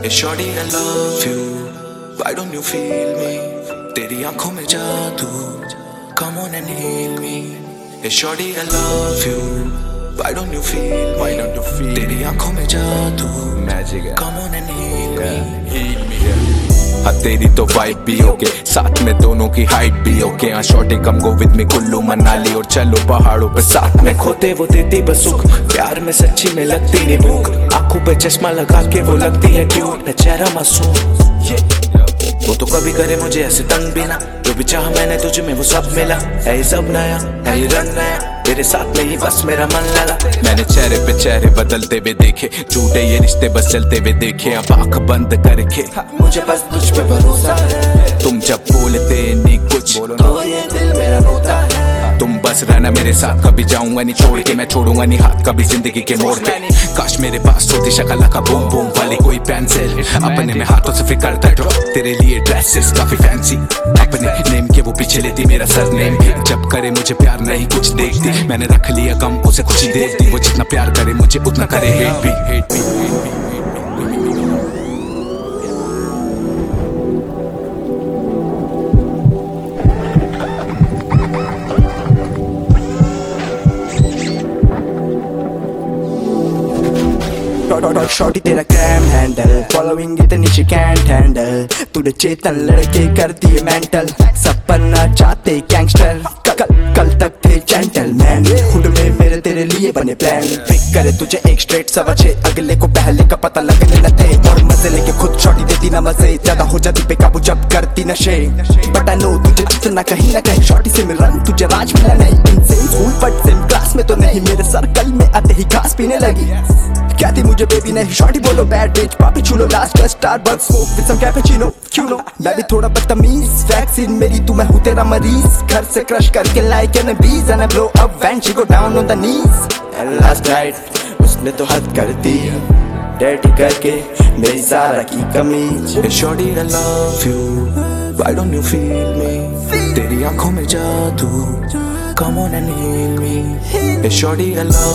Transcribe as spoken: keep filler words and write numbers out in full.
Hey shorty, I love you. Why don't you feel me? तेरी आंखों में जादू. Come on and heal me. Hey shorty, I love you. Why don't you feel me? Why don't you feel तेरी आंखों में जादू. Magic है. Come on and heal me. Heal me, yeah. हाँ तेरी तो वाइब भी ओके, साथ में दोनों की हाइट भी ओके. हाँ shorty come go with me, Kullu Manali और चलो पहाड़ों पे साथ में. खोते वो देती बस सुख, प्यार में सच्ची में लगती नहीं भूख. आंखों पे चश्मा लगा के वो लगती है क्यूट, न चेहरा मासूम. वो तो कभी करे मुझे ऐसे तंग भी ना, जो भी चाहा मैंने तुझ में वो सब मिला. है ये सब नया, है ये रंग नया, तेरे साथ में ही बस मेरा मन लगा. मैंने चेहरे पे चेहरे बदलते हुए देखे, झूठे ये रिश्ते बस चलते हुए देखे. अब आंख बंद करके मुझे बस तुझ पे भरोसा है. तुम जब बोलते नहीं कुछ तो ये दिल मेरा रोता है. तुम बस रहना मेरे साथ, कभी जाऊंगा नहीं छोड़ के, मैं छोड़ूंगा नहीं हाथ कभी जिंदगी के मोड़ पे. काश मेरे पास होती शक्ल का बूम बूम वाली कोई पेंसिल, अपने में हाथों से फिर करता ड्रॉ तेरे लिए ड्रेसेस काफी फैंसी. अपने नेम के वो पीछे लेती मेरा सरनेम भी, जब करे मुझे प्यार नहीं कुछ देखती. मैंने रख लिया गम उसे कुछ ही देती, वो जितना प्यार करे मुझे उतना करे हेट भी. हेट भी शॉर्टी तेरा क्रैम हैंडल, फॉलोइंग इतनी शी कैंट हैंडल. तुझे चेतन लड़के करती है मेंटल, सब बनना चाहते गैंगस्टर. कल कल तक थे जेंटलमैन, खुद में मेरे तेरे लिए बने प्लान. पिक करे तुझे एक स्ट्रेट सवा छह, अगले को पहले का पता लगने लगते. और मजे लेके खुद शॉर्टी देती ना मजे, ज्यादा हो जाती बेकाबू जब करती नशे. बट आई नो तुझे जितना कहीं ना कहीं शॉर्टी से मिल रहा तुझे राज मिला नहीं. Same school but same class में तो नहीं, मेरे सर्कल में आते ही घास पीने लगी. क्या थी मुझे बेबी नहीं शॉर्टी बोलो बैड बिच, पापी चूलो लास्ट का Starbucks smoke with some cappuccino. क्यों नो मैं भी थोड़ा बदतमीज, वैक्सीन मेरी तू मैं हूँ तेरा मरीज. घर से क्रश करके like an bees and I blow up when she go down on the knees. And last night उसने तो हद कर दी, डर्टी करके मेरी सारा की कमीज. Hey shorty, I love you. Why don't you feel me? तेरी आंखों में जादू. Come on and heal me. Hey shorty, I love